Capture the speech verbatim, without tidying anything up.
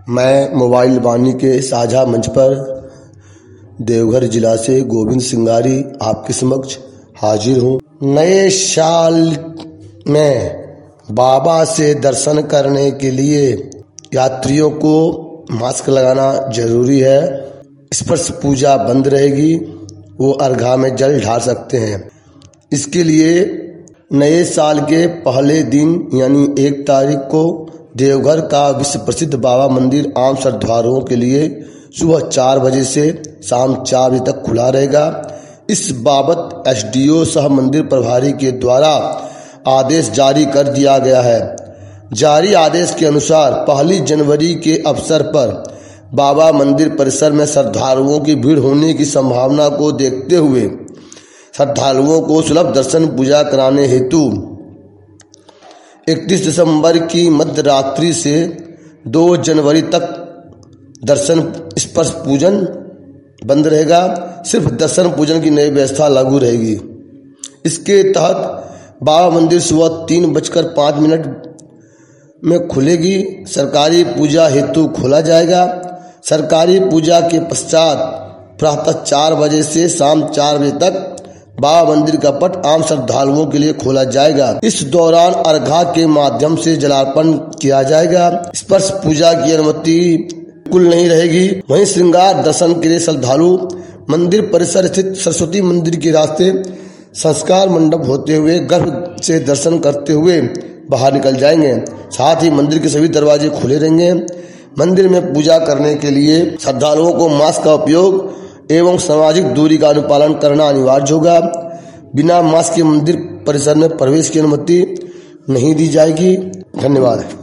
मैं मोबाइल वाणी के साझा मंच पर देवघर जिला से गोविंद सिंगारी आपके समक्ष हाजिर हूँ। नए साल में बाबा से दर्शन करने के लिए यात्रियों को मास्क लगाना जरूरी है। स्पर्श पूजा बंद रहेगी, वो अर्घा में जल ढाल सकते हैं। इसके लिए नए साल के पहले दिन यानी एक तारीख को देवघर का विश्व प्रसिद्ध बाबा मंदिर आम श्रद्धालुओं के लिए सुबह चार बजे से शाम चार बजे तक खुला रहेगा। इस बाबत एसडीओ सह मंदिर प्रभारी के द्वारा आदेश जारी कर दिया गया है। जारी आदेश के अनुसार पहली जनवरी के अवसर पर बाबा मंदिर परिसर में श्रद्धालुओं की भीड़ होने की संभावना को देखते हुए श्रद्धालुओं को सुलभ दर्शन पूजा कराने हेतु इकतीस दिसंबर की मध्य रात्रि से दो जनवरी तक दर्शन स्पर्श पूजन बंद रहेगा। सिर्फ दर्शन पूजन की नई व्यवस्था लागू रहेगी। इसके तहत बाबा मंदिर सुबह तीन बजकर पाँच मिनट में खुलेगी। सरकारी पूजा हेतु खोला जाएगा। सरकारी पूजा के पश्चात प्रातः चार बजे से शाम चार बजे तक बाबा मंदिर का पट आम श्रद्धालुओं के लिए खोला जाएगा। इस दौरान अर्घा के माध्यम से जलार्पण किया जाएगा। स्पर्श पूजा की अनुमति बिल्कुल नहीं रहेगी। वहीं श्रृंगार दर्शन के लिए श्रद्धालु मंदिर परिसर स्थित सरस्वती मंदिर के रास्ते संस्कार मंडप होते हुए गर्भ से दर्शन करते हुए बाहर निकल जाएंगे। साथ ही मंदिर के सभी दरवाजे खुले रहेंगे। मंदिर में पूजा करने के लिए श्रद्धालुओं को मास्क का उपयोग एवं सामाजिक दूरी का अनुपालन करना अनिवार्य होगा। बिना मास्क के मंदिर परिसर में प्रवेश की अनुमति नहीं दी जाएगी। धन्यवाद।